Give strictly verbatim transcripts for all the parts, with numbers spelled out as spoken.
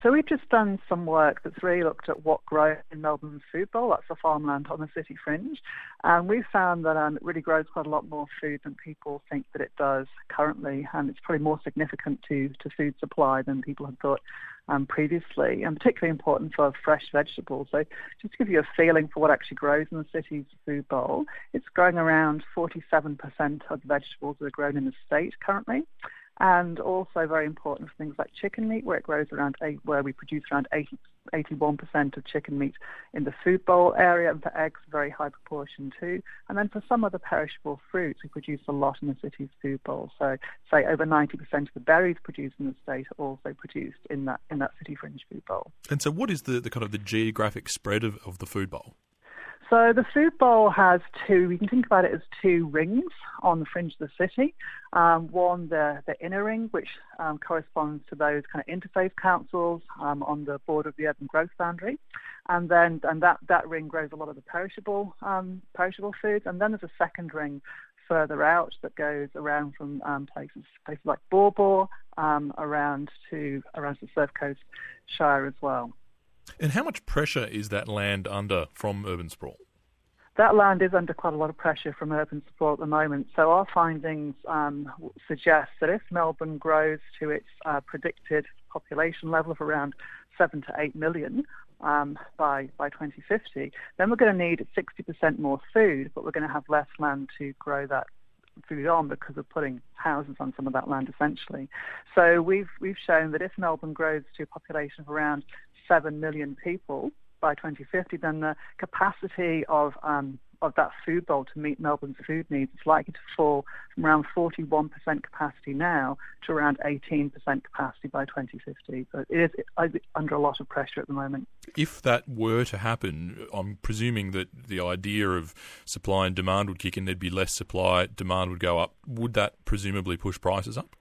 So we've just done some work that's really looked at what grows in Melbourne's food bowl. That's the farmland on the city fringe. And we've found that um, it really grows quite a lot more food than people think that it does currently. And it's probably more significant to, to food supply than people had thought um, previously, and particularly important for fresh vegetables. So just to give you a feeling for what actually grows in the city's food bowl, it's growing around forty-seven percent of the vegetables that are grown in the state currently. And also very important for things like chicken meat, where it grows around eight, where we produce around eighty, eighty-one percent of chicken meat in the food bowl area, and for eggs, very high proportion too. And then for some other perishable fruits, we produce a lot in the city's food bowl. So, say over ninety percent of the berries produced in the state are also produced in that in that city fringe food bowl. And so, what is the, the kind of the geographic spread of, of the food bowl? So the food bowl has two, you can think about it as two rings on the fringe of the city. Um, one, the, the inner ring, which um, corresponds to those kind of interfaith councils um, on the border of the urban growth boundary. And then and that, that ring grows a lot of the perishable um, perishable foods. And then there's a second ring further out that goes around from um, places places like Baw Baw um, around to around the Surf Coast Shire as well. And how much pressure is that land under from urban sprawl? That land is under quite a lot of pressure from urban sprawl at the moment. So our findings um, suggest that if Melbourne grows to its uh, predicted population level of around seven to eight million um, by by twenty fifty, then we're going to need sixty percent more food, but we're going to have less land to grow that food on because of putting houses on some of that land, essentially. So we've we've shown that if Melbourne grows to a population of around seven million people by twenty fifty, then the capacity of um, of that food bowl to meet Melbourne's food needs is likely to fall from around forty-one percent capacity now to around eighteen percent capacity by twenty fifty. So it is under a lot of pressure at the moment. If that were to happen, I'm presuming that the idea of supply and demand would kick in, there'd be less supply, demand would go up. Would that presumably push prices up?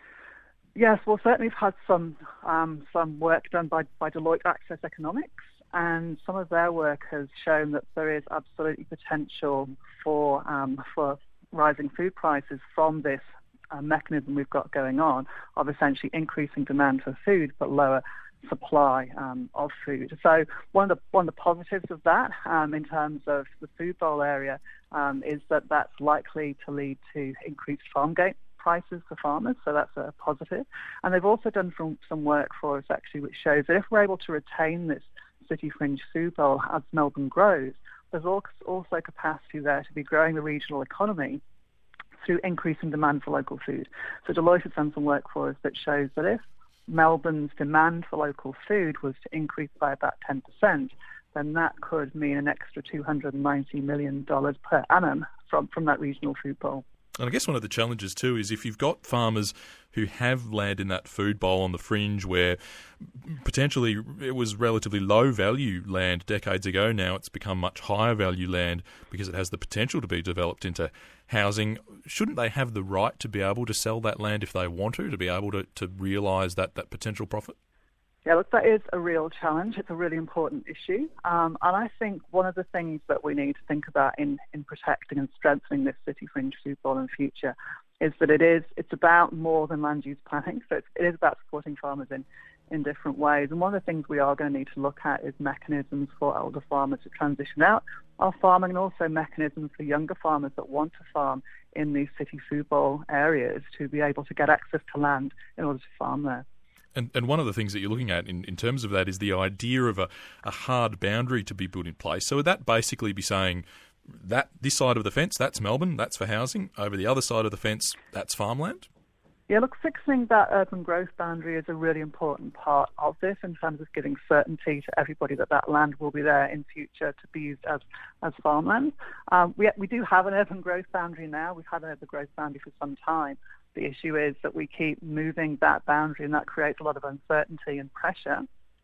Yes, well, certainly we've had some um, some work done by, by Deloitte Access Economics, and some of their work has shown that there is absolutely potential for um, for rising food prices from this uh, mechanism we've got going on of essentially increasing demand for food but lower supply um, of food. So one of the one of the positives of that um, in terms of the food bowl area um, is that that's likely to lead to increased farm gate prices for farmers, so that's a positive. And they've also done some, some work for us actually which shows that if we're able to retain this city fringe food bowl as Melbourne grows, there's also capacity there to be growing the regional economy through increasing demand for local food. So Deloitte has done some work for us that shows that if Melbourne's demand for local food was to increase by about ten percent, then that could mean an extra two hundred ninety million dollars per annum from, from that regional food bowl. And I guess one of the challenges too is if you've got farmers who have land in that food bowl on the fringe where potentially it was relatively low value land decades ago, now it's become much higher value land because it has the potential to be developed into housing, shouldn't they have the right to be able to sell that land if they want to, to be able to, to realise that, that potential profit? Yeah, look, that is a real challenge. It's a really important issue. Um, and I think one of the things that we need to think about in, in protecting and strengthening this city fringe food bowl in the future is that it is, it's about more than land use planning. So it's, it is about supporting farmers in, in different ways. And one of the things we are going to need to look at is mechanisms for older farmers to transition out of farming, and also mechanisms for younger farmers that want to farm in these city food bowl areas to be able to get access to land in order to farm there. And, and one of the things that you're looking at in, in terms of that is the idea of a, a hard boundary to be put in place. So would that basically be saying that this side of the fence, that's Melbourne, that's for housing, over the other side of the fence, that's farmland? Yeah, look, fixing that urban growth boundary is a really important part of this in terms of giving certainty to everybody that that land will be there in future to be used as, as farmland. Um, we, we do have an urban growth boundary now. We've had an urban growth boundary for some time. The issue is that we keep moving that boundary, and that creates a lot of uncertainty and pressure.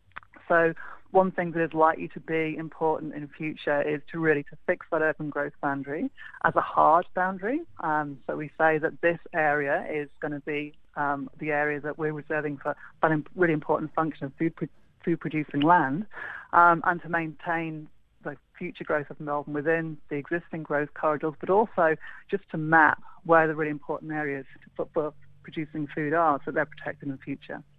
So one thing that is likely to be important in future is to really to fix that urban growth boundary as a hard boundary. Um, so we say that this area is going to be um, the area that we're reserving for a really important function of food, food producing land, um, and to maintain the future growth of Melbourne within the existing growth corridors, but also just to map where the really important areas for, for producing food are so they're protected in the future.